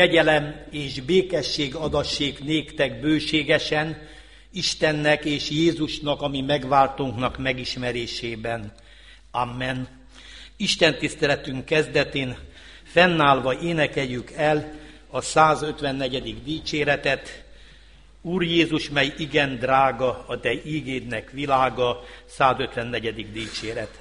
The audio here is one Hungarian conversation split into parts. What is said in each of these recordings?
Kegyelem és békesség adassék néktek bőségesen, Istennek és Jézusnak, ami megváltónknak megismerésében. Amen. Isten tiszteletünk kezdetén fennállva énekeljük el a 154. dicséretet. Úr Jézus, mely igen drága, a te ígédnek világa, 154. dicséret.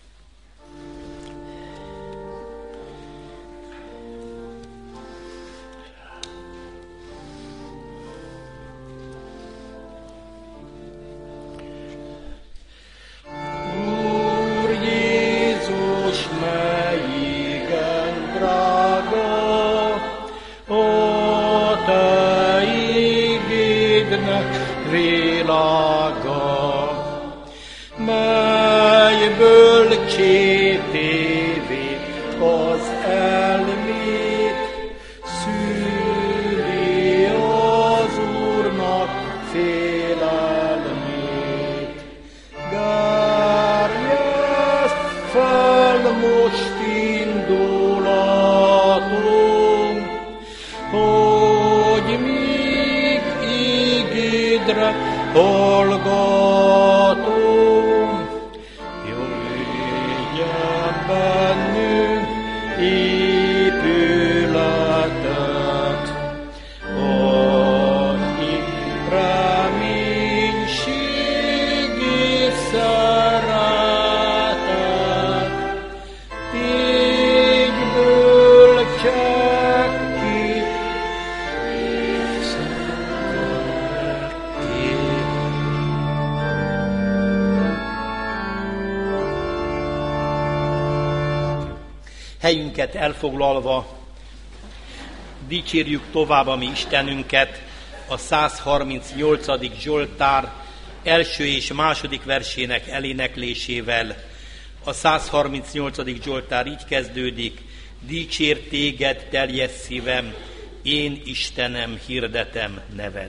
Helyünket elfoglalva dicsérjük tovább a mi Istenünket a 138. Zsoltár első és második versének eléneklésével. A 138. Zsoltár így kezdődik: Dicsér téged, teljes szívem, én Istenem, hirdetem neved.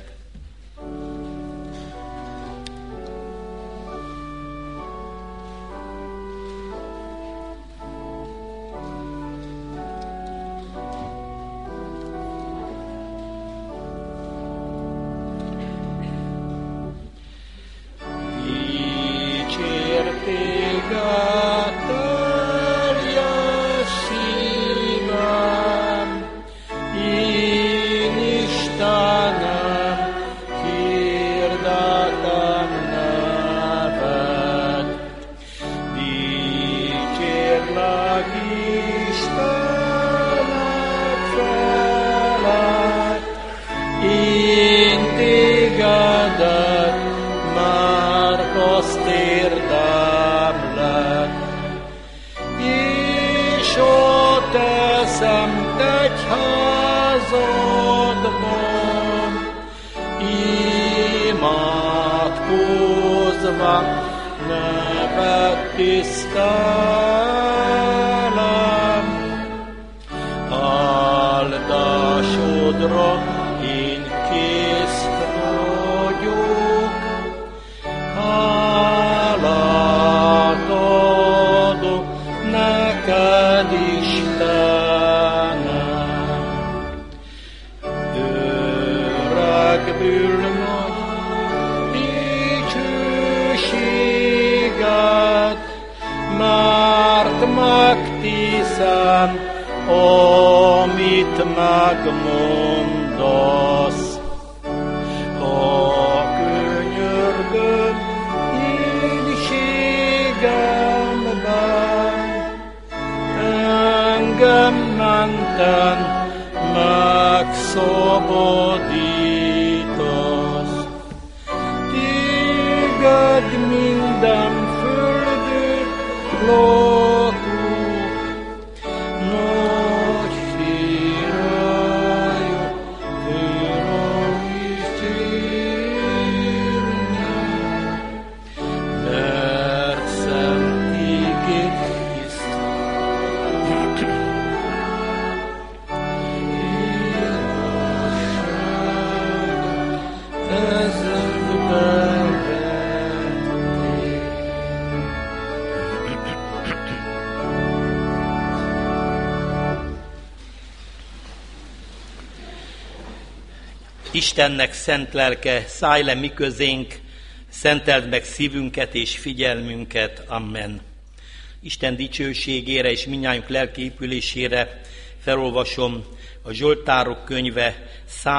Istennek szent lelke, szállj le mi közénk, szenteld meg szívünket és figyelmünket. Amen. Isten dicsőségére és mindnyájunk lelki épülésére felolvasom a Zsoltárok könyve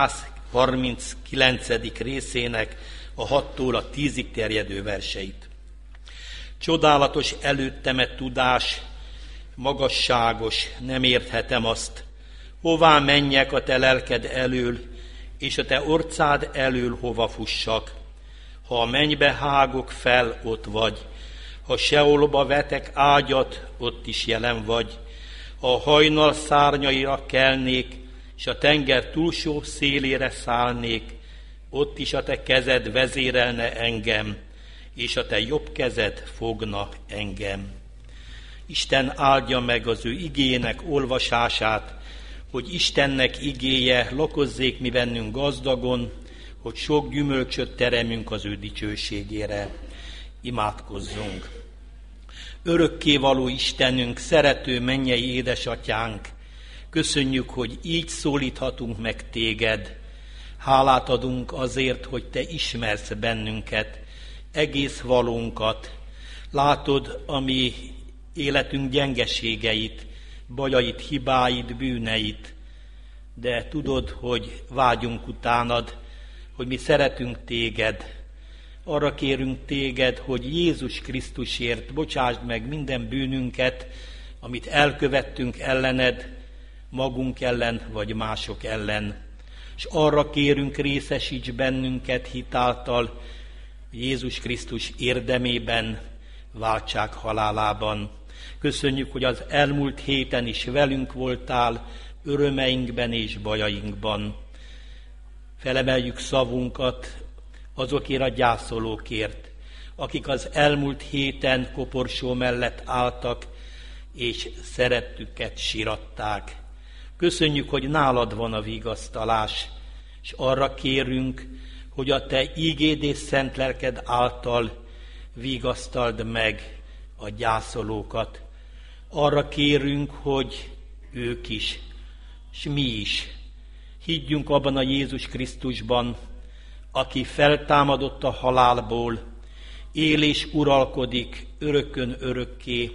139. részének a 6-tól a 10-ig terjedő verseit. Csodálatos előttemet tudás, magasságos, nem érthetem azt. Hová menjek a te lelked elől, és a te orcád elől hova fussak? Ha a mennybe hágok fel, ott vagy. Ha Seolba vetek ágyat, ott is jelen vagy. Ha a hajnal szárnyaira kelnék, és a tenger túlsó szélére szállnék, ott is a te kezed vezérelne engem, és a te jobb kezed fogna engem. Isten áldja meg az ő igéjének olvasását, hogy Istennek igéje lakozzék mi bennünk gazdagon, hogy sok gyümölcsöt teremünk az ő dicsőségére. Imádkozzunk! Örökkévaló Istenünk, szerető mennyei édesatyánk, köszönjük, hogy így szólíthatunk meg téged. Hálát adunk azért, hogy te ismersz bennünket, egész valónkat. Látod a mi életünk gyengeségeit, bajait, hibáit, bűneit, de tudod, hogy vágyunk utánad, hogy mi szeretünk téged. Arra kérünk téged, hogy Jézus Krisztusért bocsásd meg minden bűnünket, amit elkövettünk ellened, magunk ellen vagy mások ellen. És arra kérünk, részesíts bennünket hitáltal Jézus Krisztus érdemében, váltság halálában. Köszönjük, hogy az elmúlt héten is velünk voltál, örömeinkben és bajainkban. Felemeljük szavunkat azokért a gyászolókért, akik az elmúlt héten koporsó mellett álltak, és szerettüket siratták. Köszönjük, hogy nálad van a vigasztalás, és arra kérünk, hogy a te ígéd és szent lelked által vigasztald meg a gyászolókat. Arra kérünk, hogy ők is, és mi is higgyünk abban a Jézus Krisztusban, aki feltámadott a halálból, él és uralkodik örökön örökké,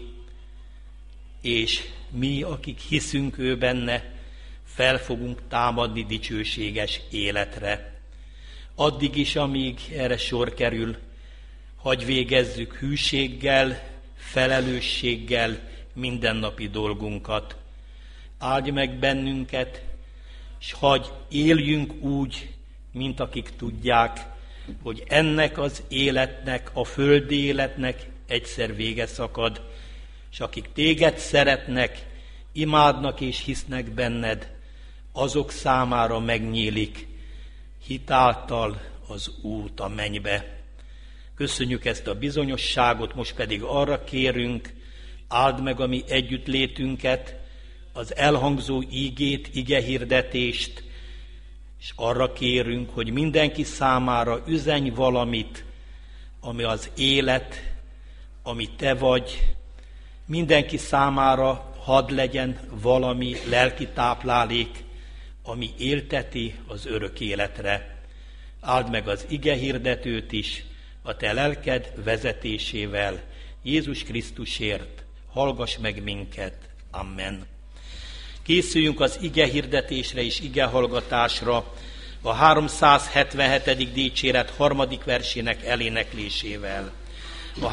és mi, akik hiszünk ő benne, fel fogunk támadni dicsőséges életre. Addig is, amíg erre sor kerül, hagy végezzük hűséggel, felelősséggel mindennapi dolgunkat. Áldj meg bennünket, s hagy éljünk úgy, mint akik tudják, hogy ennek az életnek, a földi életnek egyszer vége szakad, és akik téged szeretnek, imádnak és hisznek benned, azok számára megnyílik hitáltal az út a mennybe. Köszönjük ezt a bizonyosságot, most pedig arra kérünk, áld meg a mi együttlétünket, az elhangzó ígét, igehirdetést, és arra kérünk, hogy mindenki számára üzenj valamit, ami az élet, ami te vagy, mindenki számára hadd legyen valami lelki táplálék, ami élteti az örök életre. Áld meg az igehirdetőt is, a te lelked vezetésével, Jézus Krisztusért, hallgass meg minket. Amen. Készüljünk az igehirdetésre és igehallgatásra a 377. dicséret 3. versének eléneklésével. A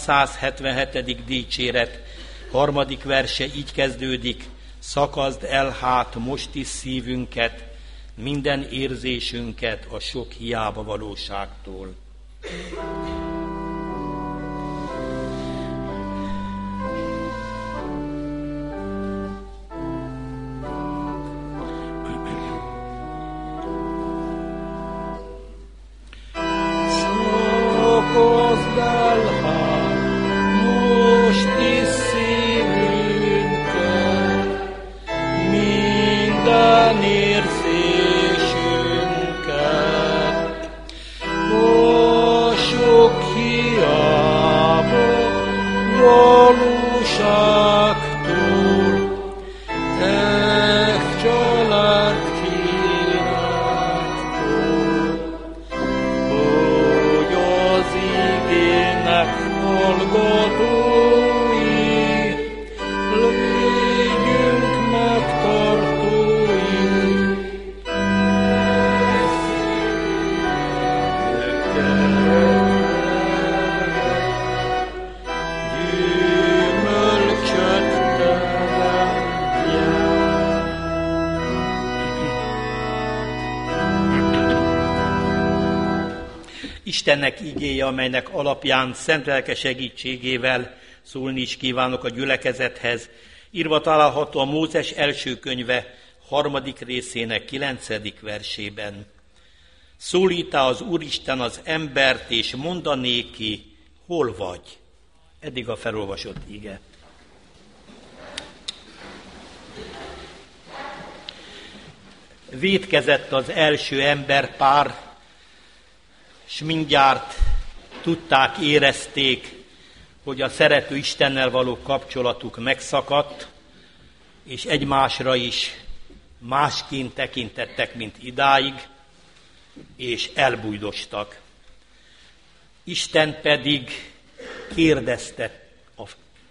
377. dicséret 3. verse így kezdődik: szakazd el hát most is szívünket, minden érzésünket a sok hiába valóságtól. Sok légyünk megtartói. Istennek igéje, amelynek alapján szent lelke segítségével szólni is kívánok a gyülekezethez, írva található a Mózes első könyve 3. részének 9. versében. Szólítá az Úristen az embert, és mondanéki, hol vagy? Eddig a felolvasott ige. Vétkezett az első emberpár, s mindjárt tudták, érezték, hogy a szerető Istennel való kapcsolatuk megszakadt, és egymásra is másként tekintettek, mint idáig, és elbújdostak. Isten pedig kérdezte a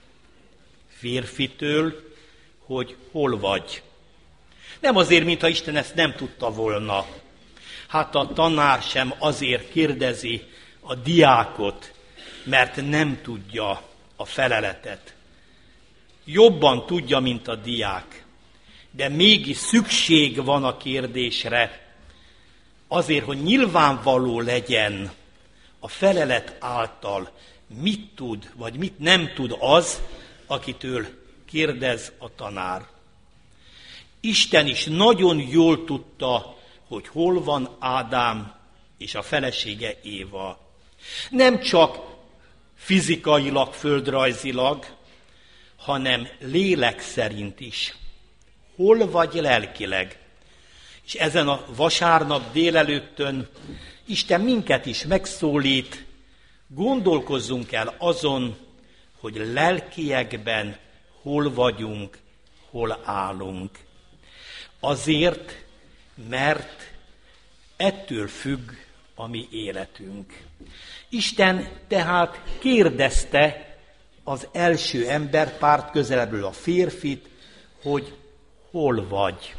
férfitől, hogy hol vagy. Nem azért, mintha Isten ezt nem tudta volna. Hát a tanár sem azért kérdezi a diákot, mert nem tudja a feleletet. Jobban tudja, mint a diák, de mégis szükség van a kérdésre, azért, hogy nyilvánvaló legyen a felelet által, mit tud, vagy mit nem tud az, akitől kérdez a tanár. Isten is nagyon jól tudta, hogy hol van Ádám és a felesége Éva. Nem csak fizikailag, földrajzilag, hanem lélek szerint is. Hol vagy lelkileg? És ezen a vasárnap délelőttön Isten minket is megszólít, gondolkozzunk el azon, hogy lelkiekben hol vagyunk, hol állunk. Azért, mert ettől függ a mi életünk. Isten tehát kérdezte az első emberpárt, közelebbről a férfit, hogy hol vagy.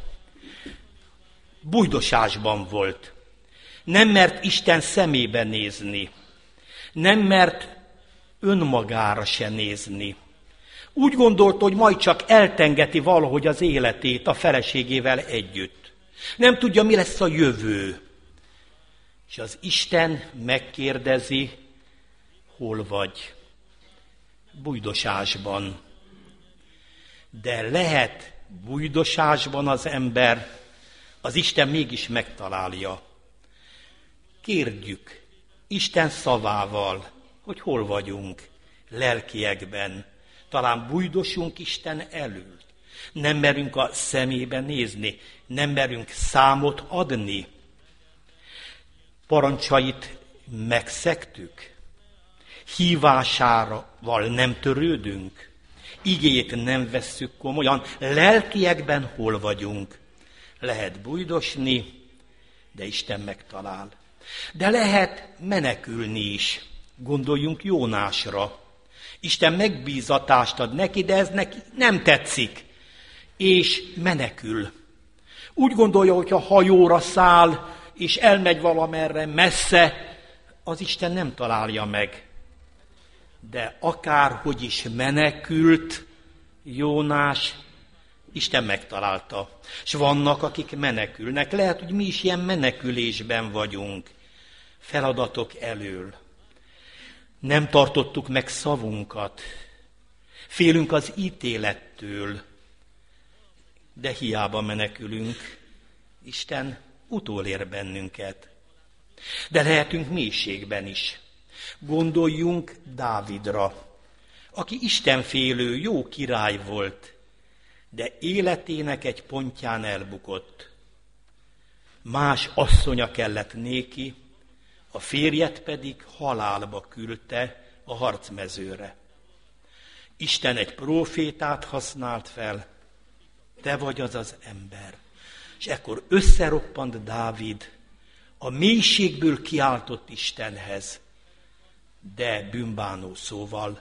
Bújdosásban volt. Nem mert Isten szemébe nézni. Nem mert önmagára se nézni. Úgy gondolta, hogy majd csak eltengeti valahogy az életét a feleségével együtt. Nem tudja, mi lesz a jövő. És az Isten megkérdezi, hol vagy? Bújdosásban. De lehet bújdosásban az ember, az Isten mégis megtalálja. Kérdjük Isten szavával, hogy hol vagyunk lelkiekben. Talán bújdosunk Isten elől. Nem merünk a szemébe nézni, nem merünk számot adni. Parancsait megszegtük, hívásával nem törődünk, igét nem vesszük komolyan, lelkiekben hol vagyunk. Lehet bújdosni, de Isten megtalál. De lehet menekülni is. Gondoljunk Jónásra. Isten megbízatást ad neki, de ez neki nem tetszik, és menekül. Úgy gondolja, hogy ha hajóra száll, és elmegy valamerre messze, az Isten nem találja meg. De akárhogy is menekült Jónás, Isten megtalálta. És vannak, akik menekülnek. Lehet, hogy mi is ilyen menekülésben vagyunk. Feladatok elől. Nem tartottuk meg szavunkat. Félünk az ítélettől. De hiába menekülünk. Isten utolér bennünket. De lehetünk mélységben is. Gondoljunk Dávidra, aki istenfélő, jó király volt, de életének egy pontján elbukott. Más asszonya kellett néki, a férjet pedig halálba küldte a harcmezőre. Isten egy prófétát használt fel, te vagy az az ember. És ekkor összeroppant Dávid, a mélységből kiáltott Istenhez, de bűnbánó szóval,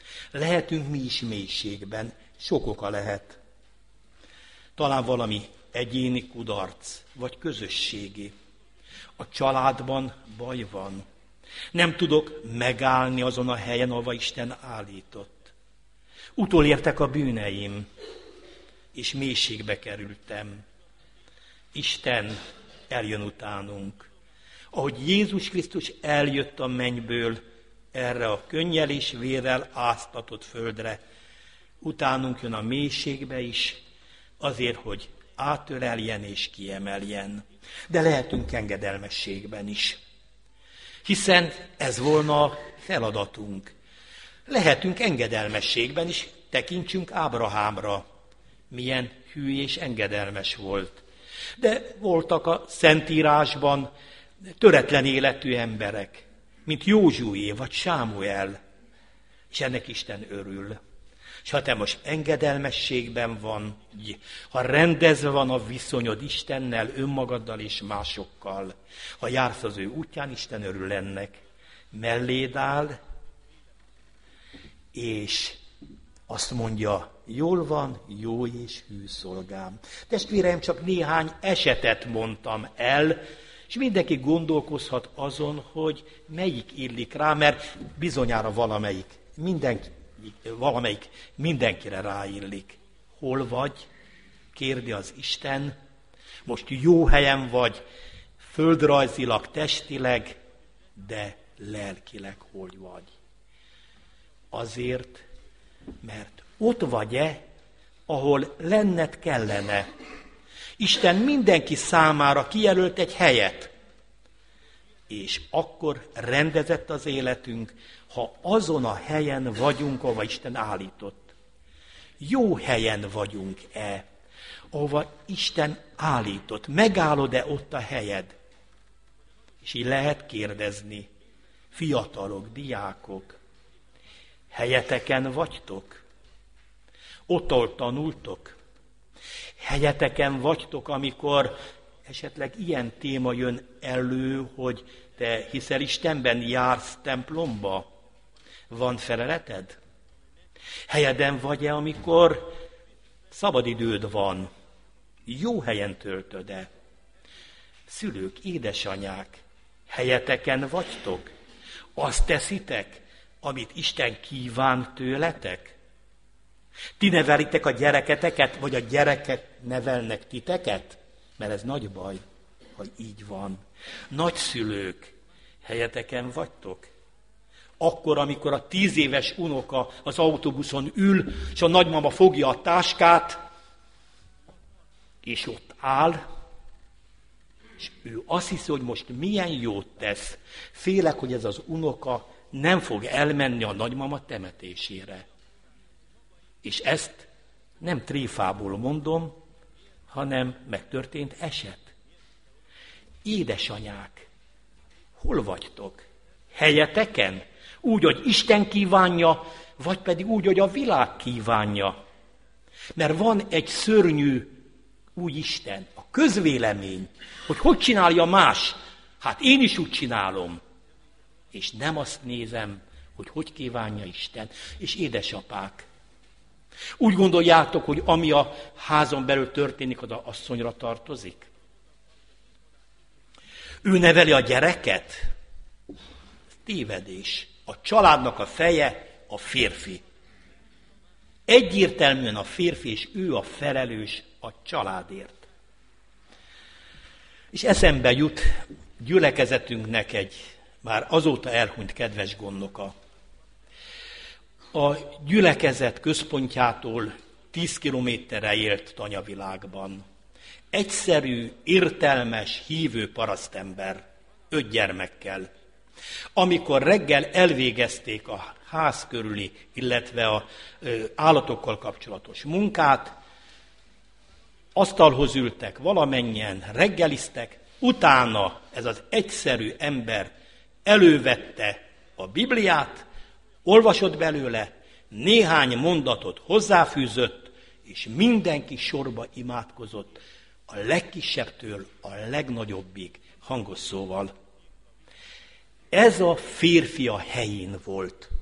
Lehetünk mi is mélységben, sok oka lehet. Talán valami egyéni kudarc, vagy közösségi. A családban baj van. Nem tudok megállni azon a helyen, ahova Isten állított. Utolértek a bűneim, és mélységbe kerültem. Isten eljön utánunk. Ahogy Jézus Krisztus eljött a mennyből erre a könnyel és vérrel áztatott földre, utánunk jön a mélységbe is, azért, hogy átöleljen és kiemeljen. De lehetünk engedelmességben is. Hiszen ez volna a feladatunk. Lehetünk engedelmességben is, tekintsünk Ábrahámra. Milyen hű és engedelmes volt. De voltak a Szentírásban töretlen életű emberek, mint Józsué vagy Sámuel, és ennek Isten örül. És ha te most engedelmességben van, ha rendezve van a viszonyod Istennel, önmagaddal és másokkal, ha jársz az ő útján, Isten örül ennek. Melléd áll, és azt mondja, jól van, jó és hű szolgám. Testvéreim, csak néhány esetet mondtam el, és mindenki gondolkozhat azon, hogy melyik illik rá, mert bizonyára valamelyik mindenkire ráillik. Hol vagy? Kérdi az Isten. Most jó helyen vagy, földrajzilag, testileg, de lelkileg hol vagy? Azért, mert ott vagy-e, ahol lenned kellene. Isten mindenki számára kijelölt egy helyet, és akkor rendezett az életünk, ha azon a helyen vagyunk, ahova Isten állított. Jó helyen vagyunk-e, ahova Isten állított? Megállod-e ott a helyed? És így lehet kérdezni, fiatalok, diákok, helyeteken vagytok? Ott, ahol tanultok? Helyeteken vagytok, amikor esetleg ilyen téma jön elő, hogy te hiszel Istenben, jársz templomba? Van feleleted? Helyeden vagy-e, amikor szabadidőd van? Jó helyen töltöd-e? Szülők, édesanyák, helyeteken vagytok? Azt teszitek, amit Isten kíván tőletek? Ti nevelitek a gyereketeket, vagy a gyerekek nevelnek titeket? Mert ez nagy baj, ha így van. Nagyszülők, helyeteken vagytok? Akkor, amikor a 10 éves unoka az autóbuszon ül, és a nagymama fogja a táskát, és ott áll, és ő azt hiszi, hogy most milyen jót tesz. Félek, hogy ez az unoka nem fog elmenni a nagymama temetésére. És ezt nem tréfából mondom, hanem megtörtént eset. Édesanyák, hol vagytok? Helyeteken? Úgy, hogy Isten kívánja, vagy pedig úgy, hogy a világ kívánja. Mert van egy szörnyű új Isten, a közvélemény, hogy csinálja más. Hát én is úgy csinálom. És nem azt nézem, hogy kívánja Isten. És édesapák, úgy gondoljátok, hogy ami a házon belül történik, az asszonyra tartozik? Ő neveli a gyereket? Tévedés. A családnak a feje a férfi. Egyértelműen a férfi, és ő a felelős a családért. És eszembe jut gyülekezetünknek egy már azóta elhunyt kedves gondnoka. A gyülekezet központjától 10 kilométerre élt tanyavilágban. Egyszerű, értelmes, hívő parasztember, 5 gyermekkel. Amikor reggel elvégezték a ház körüli, illetve az állatokkal kapcsolatos munkát, asztalhoz ültek valamennyien, reggeliztek, utána ez az egyszerű ember elővette a Bibliát, olvasott belőle, néhány mondatot hozzáfűzött, és mindenki sorba imádkozott, a legkisebbtől a legnagyobbig hangos szóval. Ez a férfi a helyén volt.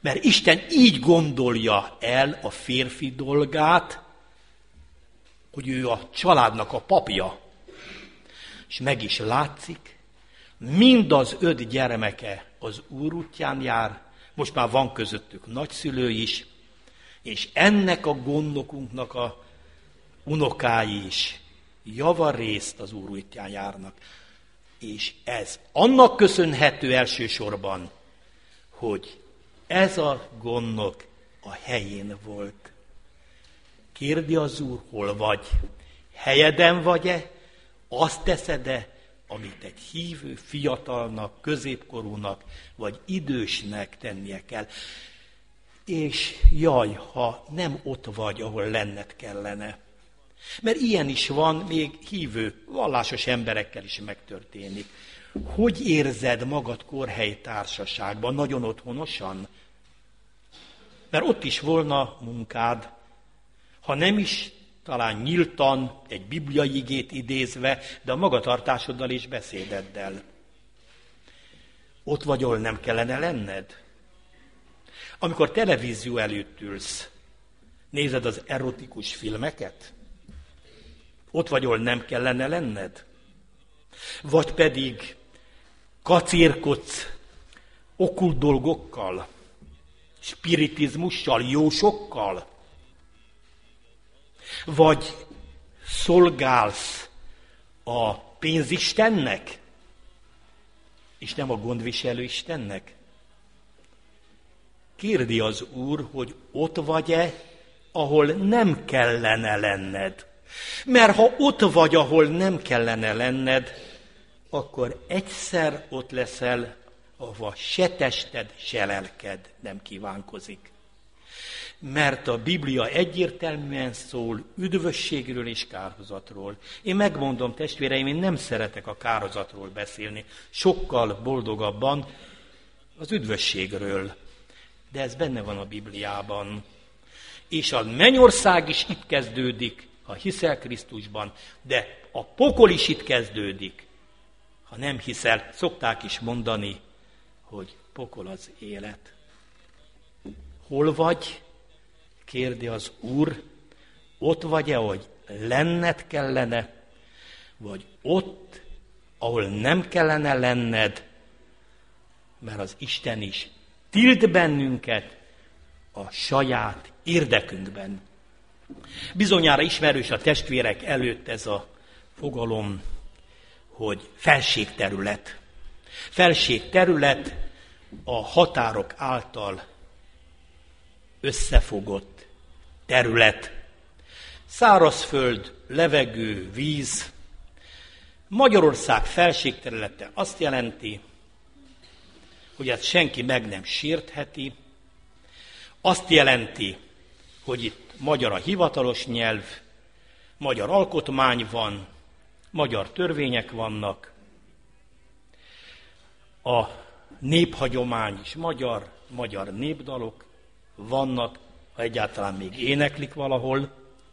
Mert Isten így gondolja el a férfi dolgát, hogy ő a családnak a papja. És meg is látszik, mind az 5 gyermeke az Úr útján jár, most már van közöttük nagyszülő is, és ennek a gondnokunknak a unokái is javarészt az Úr útján járnak. És ez annak köszönhető elsősorban, hogy ez a gondnok a helyén volt. Kérdi az Úr, hol vagy? Helyeden vagy-e? Azt teszed-e, amit egy hívő fiatalnak, középkorúnak, vagy idősnek tennie kell? És jaj, ha nem ott vagy, ahol lenned kellene. Mert ilyen is van, még hívő, vallásos emberekkel is megtörténik. Hogy érzed magad kórhelyi társaságban? Nagyon otthonosan? Mert ott is volna munkád, ha nem is talán nyíltan, egy bibliai igét idézve, de a magatartásoddal és beszédeddel. Ott vagy, ahol nem kellene lenned? Amikor televízió előtt ülsz, nézed az erotikus filmeket? Ott vagy, ahol nem kellene lenned? Vagy pedig kacérkodsz okkult dolgokkal, spiritizmussal, jósokkal? Vagy szolgálsz a pénzistennek, és nem a gondviselő Istennek? Kérdi az Úr, hogy ott vagy-e, ahol nem kellene lenned. Mert ha ott vagy, ahol nem kellene lenned, akkor egyszer ott leszel, ahova se tested, se lelked nem kívánkozik. Mert a Biblia egyértelműen szól üdvösségről és kárhozatról. Én megmondom, testvéreim, én nem szeretek a kárhozatról beszélni, sokkal boldogabban az üdvösségről. De ez benne van a Bibliában. És a mennyország is itt kezdődik, ha hiszel Krisztusban, de a pokol is itt kezdődik, ha nem hiszel. Szokták is mondani, hogy pokol az élet. Hol vagy? Kérdi az Úr, ott vagy-e, hogy lenned kellene, vagy ott, ahol nem kellene lenned, mert az Isten is tilt bennünket a saját érdekünkben. Bizonyára ismerős a testvérek előtt ez a fogalom, hogy felségterület. Felségterület a határok által összefogott terület. Szárazföld, levegő, víz. Magyarország felségterülete azt jelenti, hogy ezt senki meg nem sértheti. Azt jelenti, hogy itt magyar a hivatalos nyelv, magyar alkotmány van, magyar törvények vannak, a néphagyomány is magyar, magyar népdalok vannak, ha egyáltalán még éneklik valahol,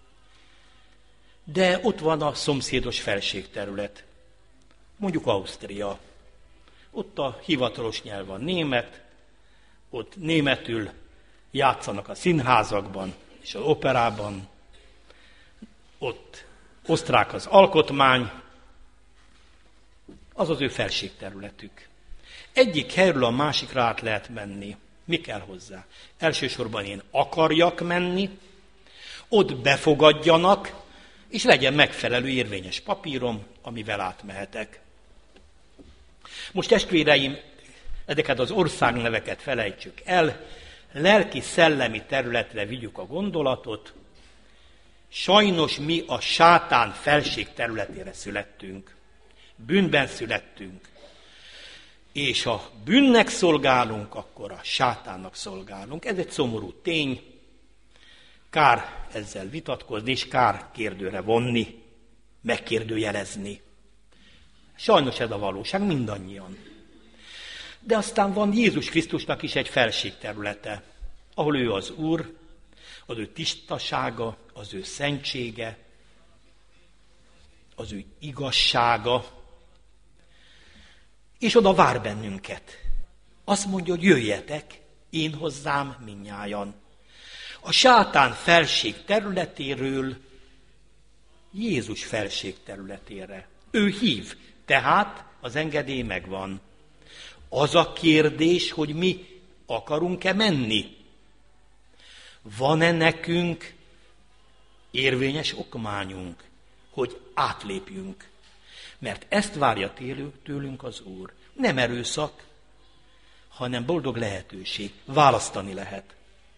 de ott van a szomszédos felségterület, mondjuk Ausztria. Ott a hivatalos nyelv a német, ott németül játszanak a színházakban és az operában, ott osztrák az alkotmány, az az ő felségterületük. Egyik helyről a másikra át lehet menni. Mi kell hozzá? Elsősorban én akarjak menni, ott befogadjanak, és legyen megfelelő érvényes papírom, amivel átmehetek. Most testvéreim, ezeket az országneveket felejtsük el, lelki-szellemi területre vigyük a gondolatot. Sajnos mi a sátán felség területére születtünk. Bűnben születtünk. És ha bűnnek szolgálunk, akkor a sátánnak szolgálunk. Ez egy szomorú tény. Kár ezzel vitatkozni, és kár kérdőre vonni, megkérdőjelezni. Sajnos ez a valóság mindannyian. De aztán van Jézus Krisztusnak is egy felségterülete, ahol ő az Úr, az ő tisztasága, az ő szentsége, az ő igazsága, és oda vár bennünket. Azt mondja, hogy jöjjetek, Én hozzám mindnyájan. A sátán felség területéről Jézus felség területére. Ő hív, tehát az engedély megvan. Az a kérdés, hogy mi akarunk-e menni? Van-e nekünk érvényes okmányunk, hogy átlépjünk? Mert ezt várja tőlünk az Úr. Nem erőszak, hanem boldog lehetőség. Választani lehet.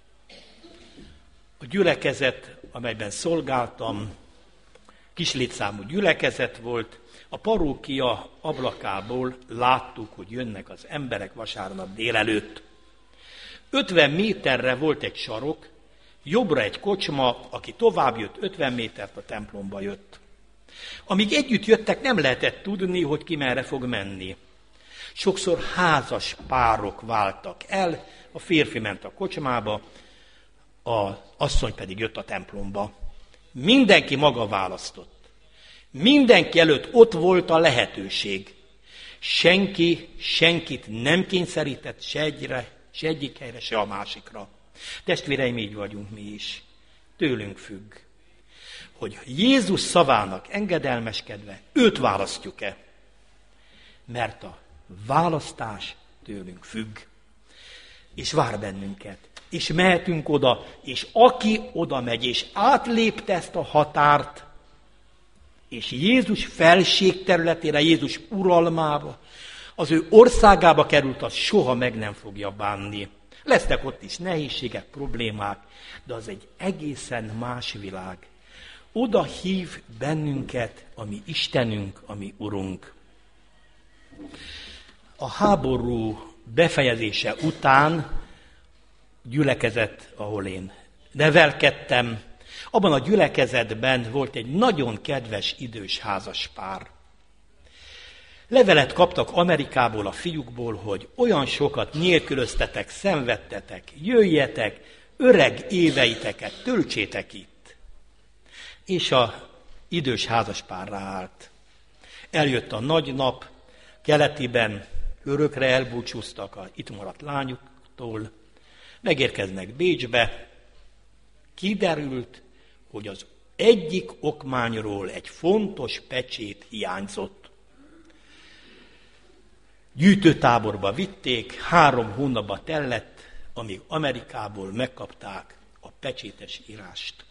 A gyülekezet, amelyben szolgáltam, kis létszámú gyülekezet volt, a parókia ablakából láttuk, hogy jönnek az emberek vasárnap délelőtt. 50 méterre volt egy sarok, jobbra egy kocsma, aki tovább jött 50 métert, a templomba jött. Amíg együtt jöttek, nem lehetett tudni, hogy ki merre fog menni. Sokszor házas párok váltak el, a férfi ment a kocsmába, az asszony pedig jött a templomba. Mindenki maga választott. Mindenki előtt ott volt a lehetőség. Senki senkit nem kényszerített se egyik helyre, se a másikra. Testvéreim, így vagyunk mi is. Tőlünk függ, hogy Jézus szavának engedelmeskedve őt választjuk-e. Mert a választás tőlünk függ. És vár bennünket. És mehetünk oda, és aki oda megy, és átlépte ezt a határt, és Jézus felség területére, Jézus uralmába, az ő országába került, az soha meg nem fogja bánni. Lesznek ott is nehézségek, problémák, de az egy egészen más világ. Oda hív bennünket a mi Istenünk, a mi Urunk. A háború befejezése után gyülekezet, ahol én nevelkedtem, abban a gyülekezetben volt egy nagyon kedves idős házaspár. Levelet kaptak Amerikából a fiúkból, hogy olyan sokat nélkülöztetek, szenvedtetek, jöjjetek, öreg éveiteket töltsétek itt. És a idős házaspár ráállt. Eljött a nagy nap, keletiben örökre elbúcsúztak a itt maradt lányuktól, megérkeznek Bécsbe, kiderült, hogy az egyik okmányról egy fontos pecsét hiányzott. Gyűjtőtáborba vitték, 3 hónapba tellett, amíg Amerikából megkapták a pecsétes írást.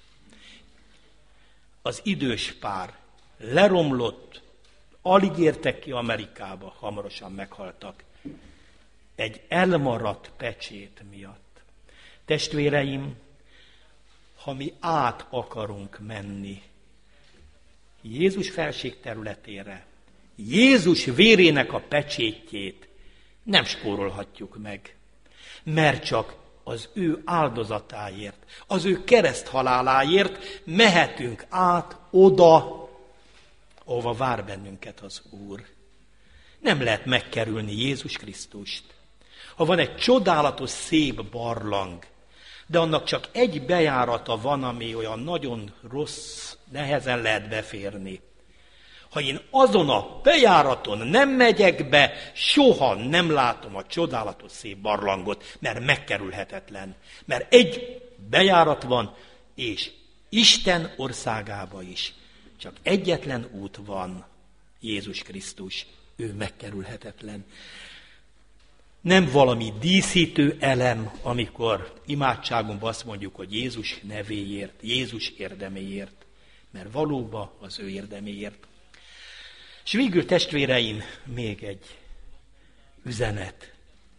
Az idős pár leromlott, alig értek ki Amerikába, hamarosan meghaltak. Egy elmaradt pecsét miatt. Testvéreim, ha mi át akarunk menni Jézus felség területére, Jézus vérének a pecsétjét nem spórolhatjuk meg, mert csak az ő áldozatáért, az ő kereszthaláláért mehetünk át oda, ahova vár bennünket az Úr. Nem lehet megkerülni Jézus Krisztust. Ha van egy csodálatos, szép barlang, de annak csak egy bejárata van, ami olyan nagyon rossz, nehezen lehet beférni. Ha én azon a bejáraton nem megyek be, soha nem látom a csodálatos szép barlangot, mert megkerülhetetlen. Mert egy bejárat van, és Isten országába is csak egyetlen út van, Jézus Krisztus, ő megkerülhetetlen. Nem valami díszítő elem, amikor imádságunkban azt mondjuk, hogy Jézus nevéért, Jézus érdeméért, mert valóban az ő érdeméért. És végül, testvéreim, még egy üzenet.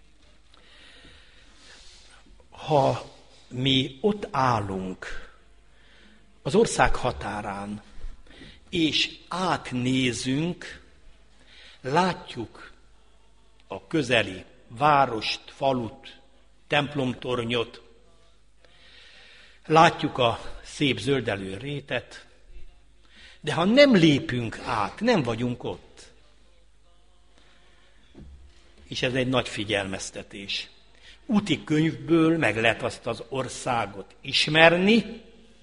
Ha mi ott állunk az ország határán, és átnézünk, látjuk a közeli várost, falut, templomtornyot, látjuk a szép zöldelő rétet, de ha nem lépünk át, nem vagyunk ott. És ez egy nagy figyelmeztetés. Úti könyvből meg lehet azt az országot ismerni,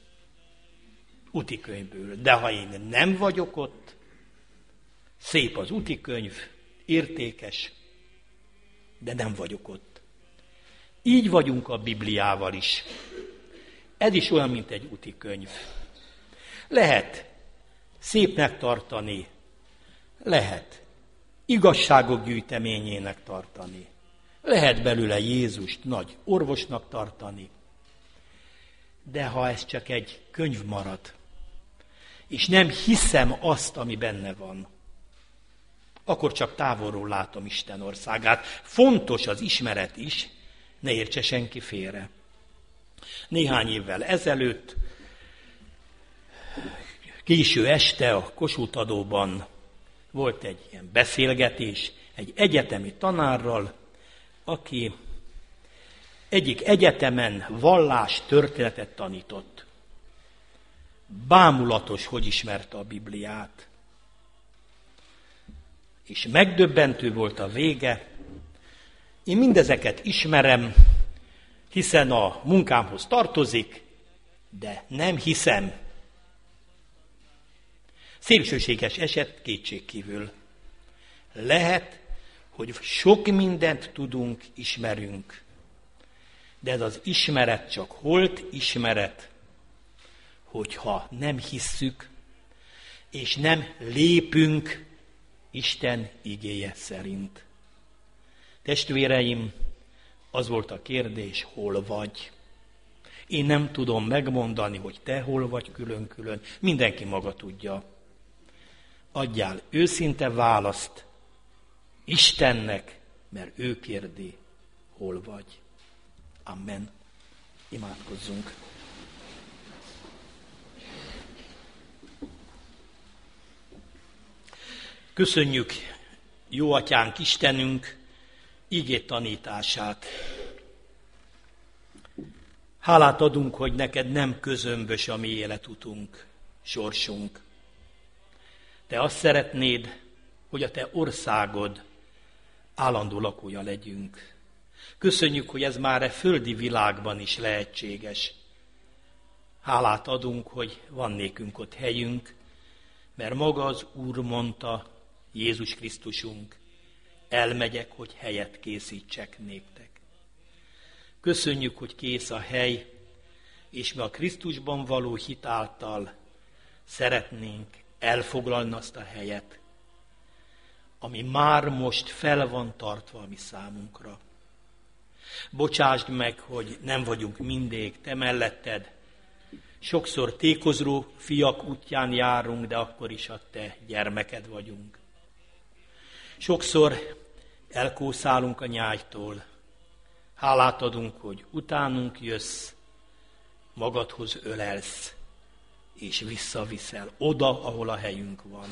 úti könyvből. De ha én nem vagyok ott, szép az úti könyv, értékes, de nem vagyok ott. Így vagyunk a Bibliával is. Ez is olyan, mint egy úti könyv. Lehet szépnek tartani, lehet igazságok gyűjteményének tartani, lehet belőle Jézust nagy orvosnak tartani, de ha ez csak egy könyv marad, és nem hiszem azt, ami benne van, akkor csak távolról látom Isten országát. Fontos az ismeret is, ne értse senki félre. Néhány évvel ezelőtt, késő este a Kossuth Adóban volt egy ilyen beszélgetés egy egyetemi tanárral, aki egyik egyetemen vallás történetet tanított. Bámulatos, hogy ismerte a Bibliát. És megdöbbentő volt a vége. Én mindezeket ismerem, hiszen a munkámhoz tartozik, de nem hiszem. Szélsőséges eset kétségkívül. Lehet, hogy sok mindent tudunk, ismerünk, de ez az ismeret csak holt ismeret, hogyha nem hisszük, és nem lépünk Isten igéje szerint. Testvéreim, az volt a kérdés, hol vagy? Én nem tudom megmondani, hogy te hol vagy külön-külön, mindenki maga tudja. Adjál őszinte választ Istennek, mert ő kérdi, hol vagy. Amen. Imádkozzunk. Köszönjük, jó atyánk, Istenünk, igét tanítását. Hálát adunk, hogy neked nem közömbös a mi életutunk, sorsunk. Te azt szeretnéd, hogy a te országod állandó lakója legyünk. Köszönjük, hogy ez már a földi világban is lehetséges. Hálát adunk, hogy van nékünk ott helyünk, mert maga az Úr mondta, Jézus Krisztusunk, elmegyek, hogy helyet készítsek néktek. Köszönjük, hogy kész a hely, és mi a Krisztusban való hit által szeretnénk elfoglalni azt a helyet, ami már most fel van tartva a mi számunkra. Bocsásd meg, hogy nem vagyunk mindig te melletted. Sokszor tékozró fiak útján járunk, de akkor is a te gyermeked vagyunk. Sokszor elkószálunk a nyájtól. Hálát adunk, hogy utánunk jössz, magadhoz ölelsz, és visszaviszel oda, ahol a helyünk van.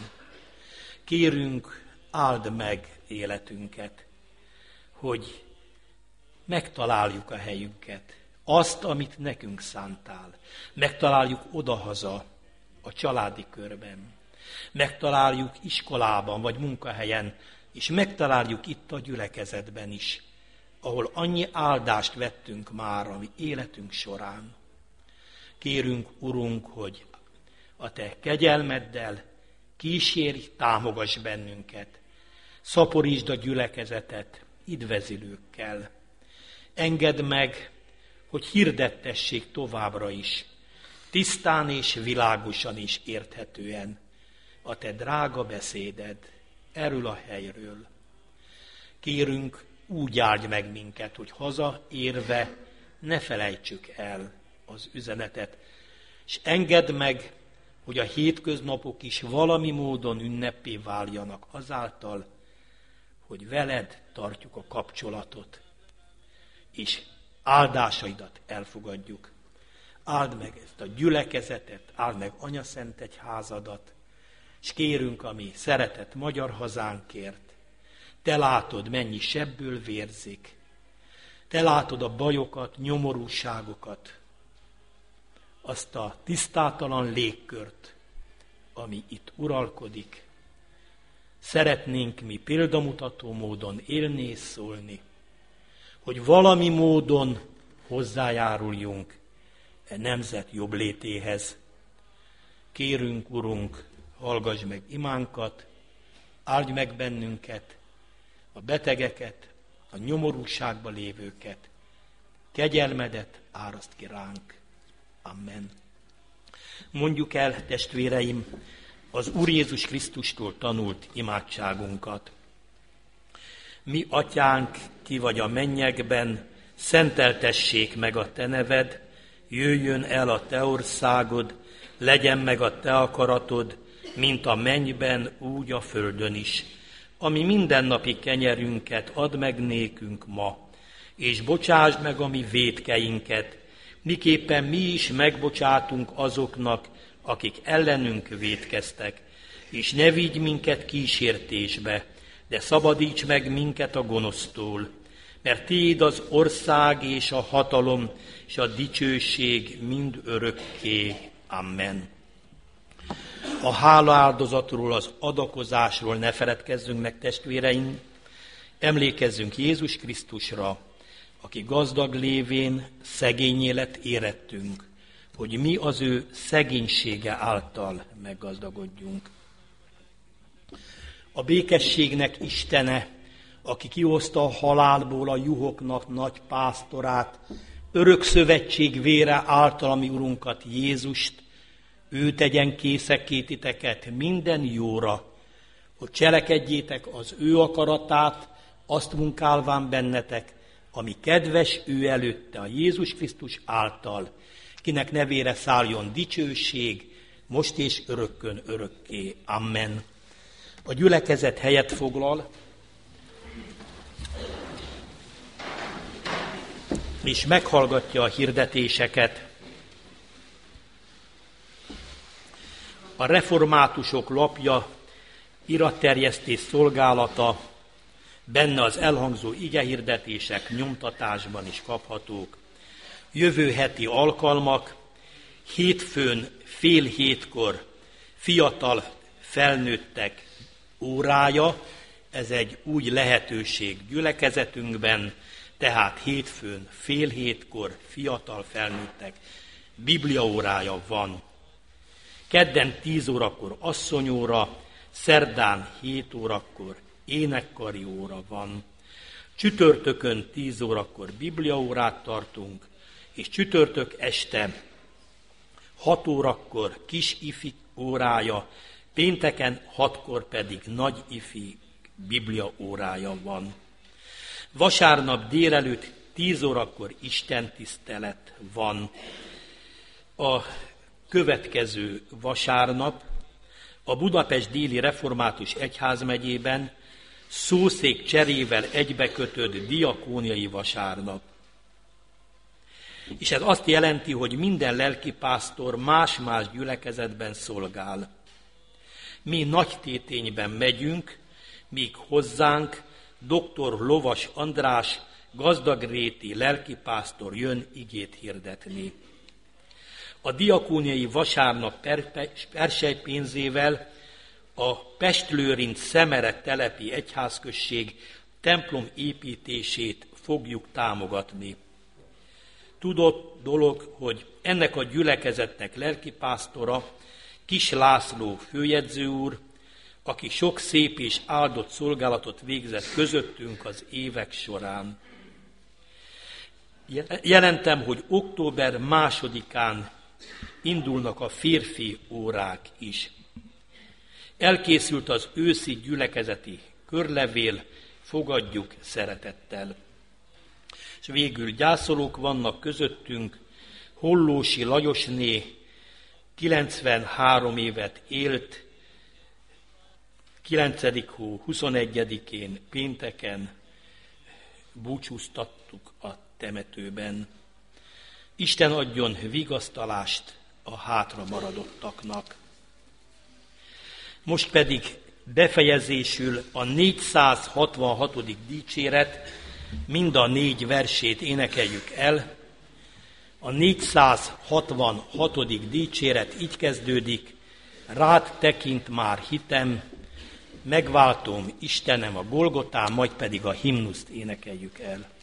Kérünk, áld meg életünket, hogy megtaláljuk a helyünket, azt, amit nekünk szántál. Megtaláljuk odahaza, a családi körben. Megtaláljuk iskolában, vagy munkahelyen, és megtaláljuk itt a gyülekezetben is, ahol annyi áldást vettünk már a mi életünk során. Kérünk, Urunk, hogy a te kegyelmeddel kísérj, támogass bennünket, szaporítsd a gyülekezetet idvezülőkkel. Engedd meg, hogy hirdettessék továbbra is, tisztán és világosan és érthetően a te drága beszéded erről a helyről. Kérünk, úgy áldj meg minket, hogy hazaérve ne felejtsük el az üzenetet, és engedd meg, hogy a hétköznapok is valami módon ünnepé váljanak azáltal, hogy veled tartjuk a kapcsolatot, és áldásaidat elfogadjuk. Áld meg ezt a gyülekezetet, áld meg Anyaszent Egyházadat, és kérünk a mi szeretett magyar hazánkért. Te látod, mennyi sebből vérzik. Te látod a bajokat, nyomorúságokat, azt a tisztátalan légkört, ami itt uralkodik. Szeretnénk mi példamutató módon élni és szólni, hogy valami módon hozzájáruljunk e nemzet jobb létéhez. Kérünk, Urunk, hallgass meg imánkat, áldj meg bennünket, a betegeket, a nyomorúságba lévőket, kegyelmedet áraszt ki ránk. Amen. Mondjuk el, testvéreim, az Úr Jézus Krisztustól tanult imádságunkat. Mi atyánk, ki vagy a mennyekben, szenteltessék meg a te neved, jöjjön el a te országod, legyen meg a te akaratod, mint a mennyben, úgy a földön is. Ami mindennapi kenyerünket add meg nékünk ma, és bocsásd meg a mi vétkeinket, miképpen mi is megbocsátunk azoknak, akik ellenünk vétkeztek, és ne vigy minket kísértésbe, de szabadíts meg minket a gonosztól, mert tiéd az ország és a hatalom és a dicsőség mind örökké. Amen. A hálaáldozatról, az adakozásról ne feledkezzünk meg, testvéreim, emlékezzünk Jézus Krisztusra, aki gazdag lévén szegényé lett érettünk, hogy mi az ő szegénysége által meggazdagodjunk. A békességnek Istene, aki kihozta a halálból a juhoknak nagy pásztorát, örök szövetség vére által a mi Urunkat, Jézust, ő tegyen készekké titeket minden jóra, hogy cselekedjétek az ő akaratát, azt munkálván bennetek, ami kedves ő előtte a Jézus Krisztus által, kinek nevére szálljon dicsőség, most és örökkön örökké. Amen. A gyülekezet helyet foglal, és meghallgatja a hirdetéseket. A reformátusok lapja, iratterjesztés szolgálata, benne az elhangzó igehirdetések nyomtatásban is kaphatók. Jövő heti alkalmak, hétfőn 6:30 fiatal felnőttek órája, ez egy új lehetőség gyülekezetünkben, tehát hétfőn 6:30 fiatal felnőttek bibliaórája van. Kedden 10 órakor asszonyóra, szerdán 7 órakor énekkari óra van. Csütörtökön 10 órakor bibliaórát tartunk, és csütörtök este 6 órakor kis ifi órája, pénteken 6-kor pedig nagy ifi bibliaórája van. Vasárnap délelőtt 10 órakor istentisztelet van. A következő vasárnap a Budapest Déli Református Egyházmegyében szószék cserével egybekötött diakóniai vasárnap. És ez azt jelenti, hogy minden lelkipásztor más-más gyülekezetben szolgál. Mi Nagytétényben megyünk, míg hozzánk dr. Lovas András gazdagréti lelkipásztor jön igét hirdetni. A diakóniai vasárnap persejpénzével a Pest-Lőrinc Szemere telepi egyházközség templom építését fogjuk támogatni. Tudott dolog, hogy ennek a gyülekezetnek lelkipásztora Kis László főjegyző úr, aki sok szép és áldott szolgálatot végzett közöttünk az évek során. Jelentem, hogy október 2-án indulnak a férfi órák is. Elkészült az őszi gyülekezeti körlevél, fogadjuk szeretettel. És végül gyászolók vannak közöttünk, Hollósi Lajosné 93 évet élt, 9. hó 21-én pénteken búcsúztattuk a temetőben. Isten adjon vigasztalást a hátra maradottaknak. Most pedig befejezésül a 466. dicséret, mind a 4 versét énekeljük el. A 466. dicséret így kezdődik: rád tekint már hitem, megváltom Istenem a Golgotán, majd pedig a himnuszt énekeljük el.